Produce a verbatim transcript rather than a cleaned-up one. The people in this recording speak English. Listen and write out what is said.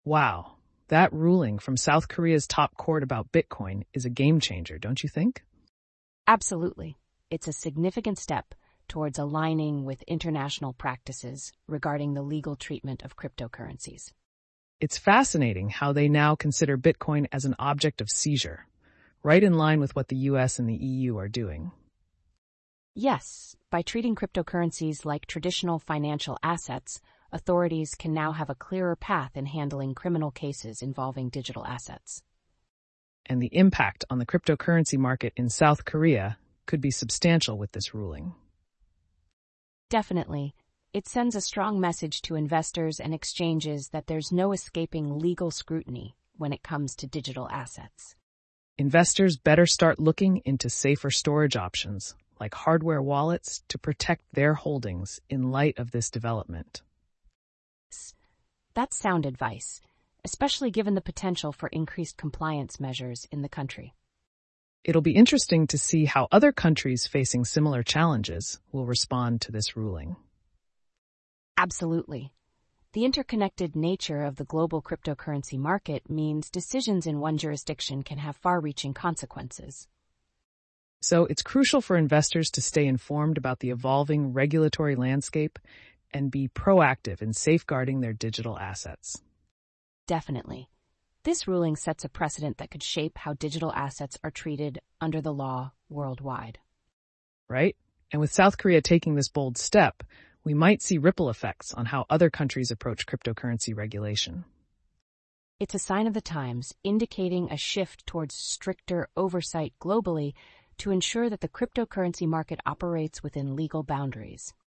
Wow, that ruling from South Korea's top court about Bitcoin is a game changer, don't you think? Absolutely. It's a significant step towards aligning with international practices regarding the legal treatment of cryptocurrencies. It's fascinating how they now consider Bitcoin as an object of seizure, right in line with what the U S and the E U are doing. Yes, by treating cryptocurrencies like traditional financial assets, authorities can now have a clearer path in handling criminal cases involving digital assets. And the impact on the cryptocurrency market in South Korea could be substantial with this ruling. Definitely. It sends a strong message to investors and exchanges that there's no escaping legal scrutiny when it comes to digital assets. Investors better start looking into safer storage options, like hardware wallets, to protect their holdings in light of this development. That's sound advice, especially given the potential for increased compliance measures in the country. It'll be interesting to see how other countries facing similar challenges will respond to this ruling. Absolutely. The interconnected nature of the global cryptocurrency market means decisions in one jurisdiction can have far-reaching consequences. So it's crucial for investors to stay informed about the evolving regulatory landscape and be proactive in safeguarding their digital assets. Definitely. This ruling sets a precedent that could shape how digital assets are treated under the law worldwide. Right? And with South Korea taking this bold step, we might see ripple effects on how other countries approach cryptocurrency regulation. It's a sign of the times, indicating a shift towards stricter oversight globally to ensure that the cryptocurrency market operates within legal boundaries.